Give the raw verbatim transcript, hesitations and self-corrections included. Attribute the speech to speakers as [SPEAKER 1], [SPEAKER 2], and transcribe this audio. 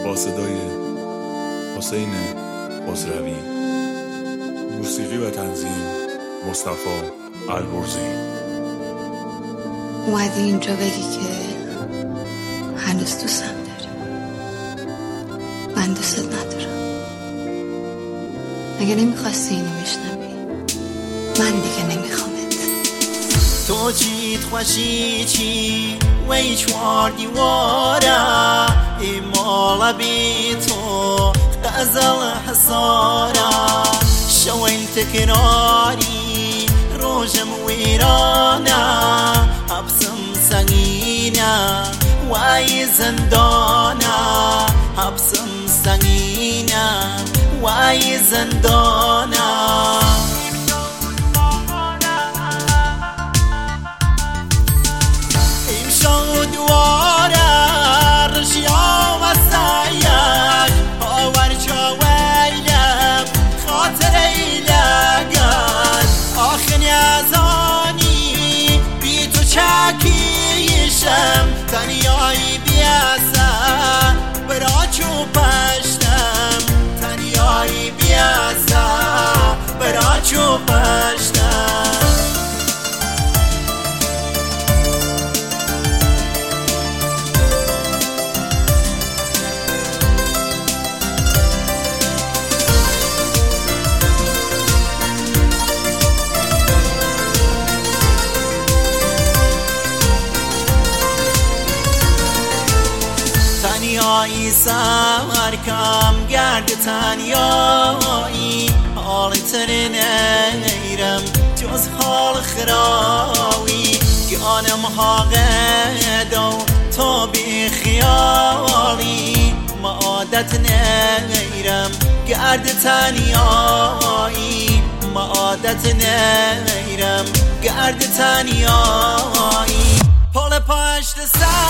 [SPEAKER 1] با صدای حسین خسروی، موسیقی و تنظیم مصطفی البرزی.
[SPEAKER 2] اومدی اینجا بگی که هنوز دوستم داری. من دوستت ندارم. اگه نمیخواستی اینو بشنوی، من دیگه نمیخوامت.
[SPEAKER 3] تو چیت خوشی چی وی چوار دیوارا ای مالا بی تو غزل حسارا شویل تکراری روجم ویرانا حبسم سنگینا وای زندانا حبسم سنگینا وای زندانا تنیایی بیاسا برا چو پشتم تنیایی بیاسا برا چو پشتم تنیایی سرکم گرد تنیایی حال تر نیرم جز حال خراوی گانم حاقد و تو بی خیالی ما عادت نیرم گرد تنیایی ما عادت نیرم گرد تنیایی پل پشت سر